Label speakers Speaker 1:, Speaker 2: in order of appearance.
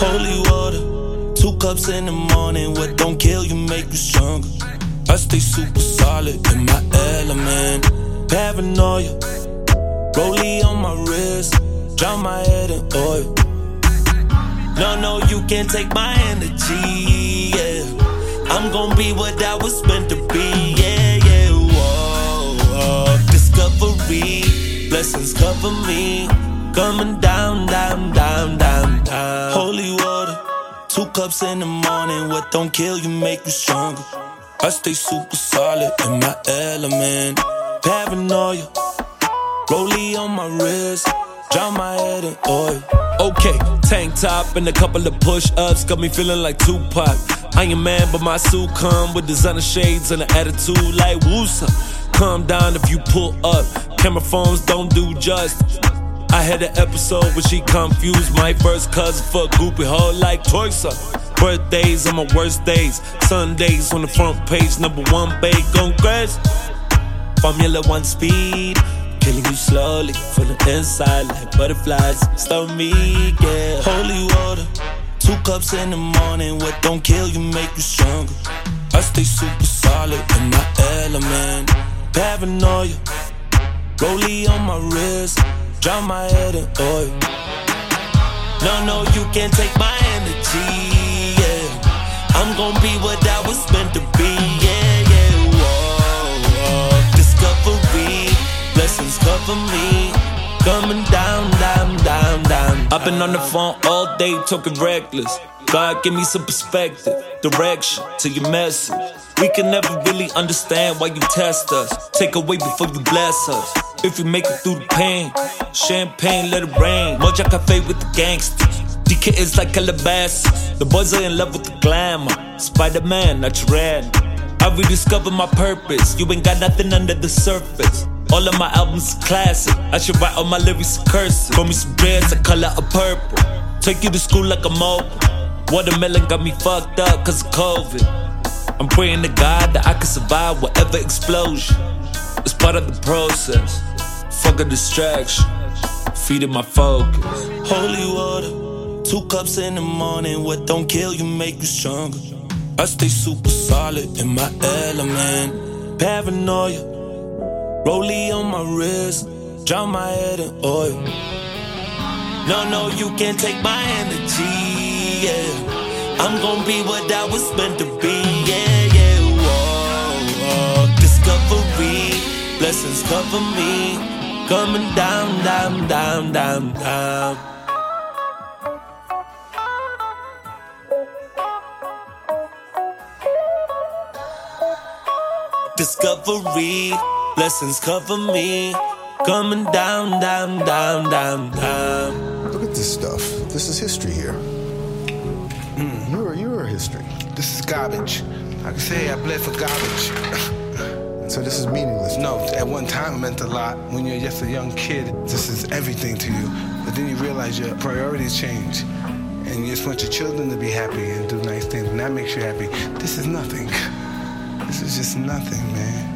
Speaker 1: Holy water, 2 cups in the morning. What don't kill you make you stronger. I stay super solid in my element. Paranoia, rollie on my wrist, drown my head in oil. No, you can't take my energy, yeah. I'm gon' be what I was meant to be, yeah. Whoa. Discovery, blessings cover me. Coming down. Holy water, 2 cups in the morning. What don't kill you make you stronger. I stay super solid in my element. Paranoia, rollie on my wrist, drown my head in oil.
Speaker 2: Okay, tank top and a couple of push-ups got me feeling like Tupac. I ain't man, but my suit come with designer shades and an attitude like Woosa. Calm down if you pull up. Camera phones don't do justice. I had an episode where she confused my first cousin for a groupie hoe like Toysa. Birthdays on my worst days, Sundays on the front page, #1 babe gon' crash. Formula 1 speed, killing you slowly from the inside like butterflies. Start me, yeah.
Speaker 1: Holy water, 2 cups in the morning. What don't kill you make you stronger. I stay super solid in my element. Paranoia, rollie on my wrist, drown my head in oil. No, you can't take my energy, yeah. I'm gon' be what I was meant to be, yeah. Whoa. Discovery, blessings cover me. Coming down.
Speaker 2: I've been on the phone all day talking reckless. God, give me some perspective, direction to your message. We can never really understand why you test us. Take away before you bless us. If we make it through the pain, champagne, let it rain. Moja Cafe with the gangsters. DK is like Calabasas. The boys are in love with the glamour. Spider-Man, natural. I rediscovered my purpose. You ain't got nothing under the surface. All of my albums classic. I should write all my lyrics cursive. Call me some dreads, the color of purple. Take you to school like a mobile. Watermelon got me fucked up cause of COVID. I'm praying to God that I can survive whatever explosion. It's part of the process. Fuck a distraction. Feeding my focus.
Speaker 1: Holy water, 2 cups in the morning. What don't kill you make you stronger. I stay super solid in my element. Paranoia, rollie on my wrist, drown my head in oil. No, you can't take my energy, yeah. I'm gon' be what I was meant to be, yeah. Whoa. Discovery, blessings cover me. Coming down. Discovery, blessings cover me. Coming down.
Speaker 3: Look at this stuff. This is history here. You're history.
Speaker 4: This is garbage. I can say I bled for garbage.
Speaker 3: So this is meaningless.
Speaker 4: No, at one time it meant a lot. When you're just a young kid, this is everything to you. But then you realize your priorities change. And you just want your children to be happy and do nice things. And that makes you happy. This is nothing. This is just nothing, man.